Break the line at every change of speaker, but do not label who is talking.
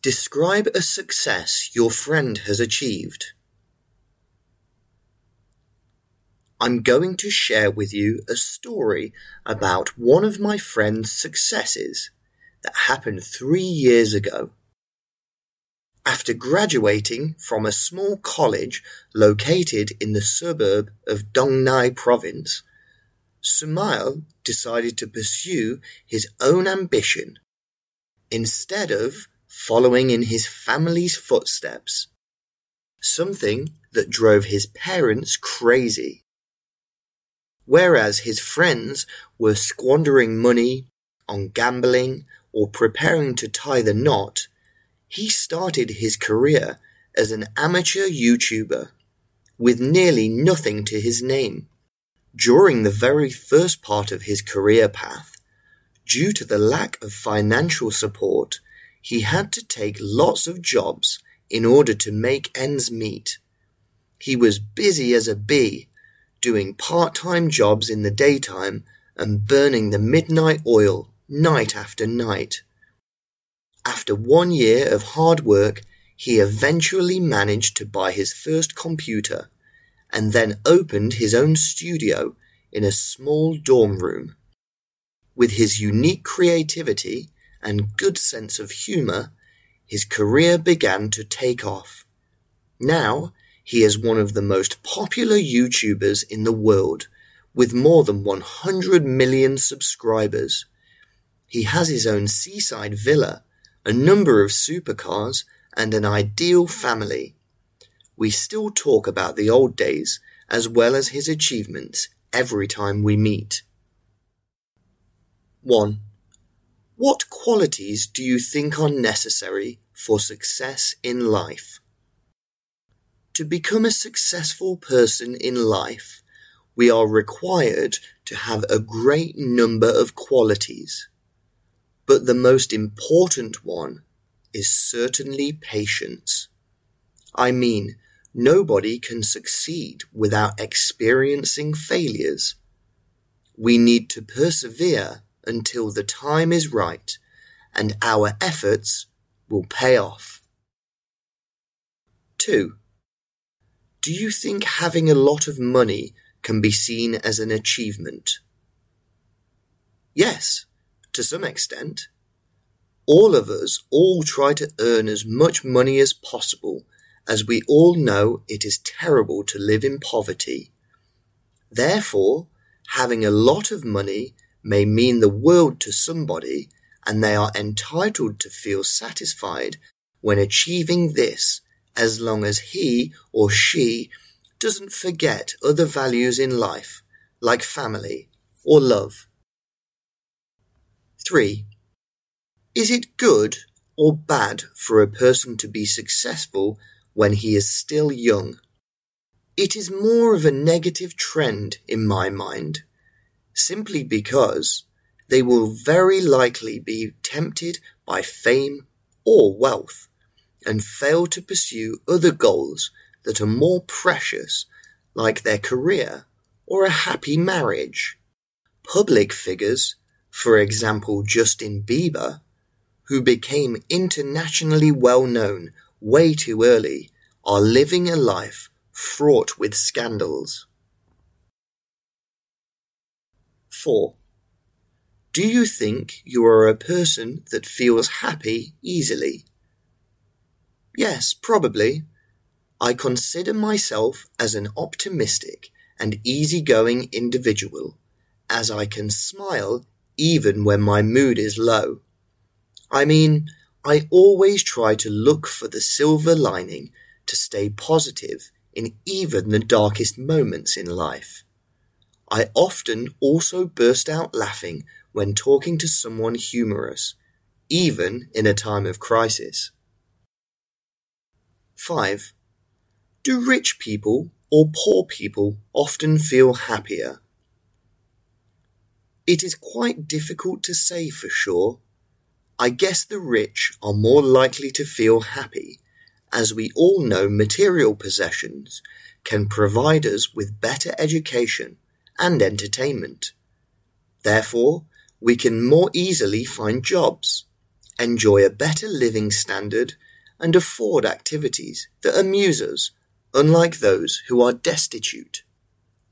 Describe a success your friend has achieved. I'm going to share with you a story about one of my friend's successes that happened 3 years ago. After graduating from a small college located in the suburb of Dong Nai province, Sumail decided to pursue his own ambition instead of following in his family's footsteps, something that drove his parents crazy. Whereas his friends were squandering money on gambling or preparing to tie the knot, he started his career as an amateur YouTuber with nearly nothing to his name. During the very first part of his career path, due to the lack of financial support, he had to take lots of jobs in order to make ends meet. He was busy as a bee, doing part-time jobs in the daytime and burning the midnight oil night after night. After 1 year of hard work, he eventually managed to buy his first computer and then opened his own studio in a small dorm room. With his unique creativity and good sense of humor, his career began to take off. Now, he is one of the most popular YouTubers in the world, with more than 100 million subscribers. He has his own seaside villa, a number of supercars, and an ideal family. We still talk about the old days as well as his achievements every time we meet. 1. What qualities do you think are necessary for success in life? To become a successful person in life, we are required to have a great number of qualities. But the most important one is certainly patience. I mean, nobody can succeed without experiencing failures. We need to persevere until the time is right, and our efforts will pay off. 2. Do you think having a lot of money can be seen as an achievement? Yes, to some extent. All of us try to earn as much money as possible, as we all know it is terrible to live in poverty. Therefore, having a lot of money may mean the world to somebody, and they are entitled to feel satisfied when achieving this, as long as he or she doesn't forget other values in life, like family or love. 3. Is it good or bad for a person to be successful when he is still young? It is more of a negative trend in my mind, simply because they will very likely be tempted by fame or wealth and fail to pursue other goals that are more precious, like their career or a happy marriage. Public figures, for example Justin Bieber, who became internationally well known way too early, are living a life fraught with scandals. 4. Do you think you are a person that feels happy easily? Yes, probably. I consider myself as an optimistic and easygoing individual, as I can smile even when my mood is low. I mean, I always try to look for the silver lining to stay positive in even the darkest moments in life. I often also burst out laughing when talking to someone humorous, even in a time of crisis. 5. Do rich people or poor people often feel happier? It is quite difficult to say for sure. I guess the rich are more likely to feel happy, as we all know material possessions can provide us with better education and entertainment. Therefore, we can more easily find jobs, enjoy a better living standard, and afford activities that amuse us, unlike those who are destitute.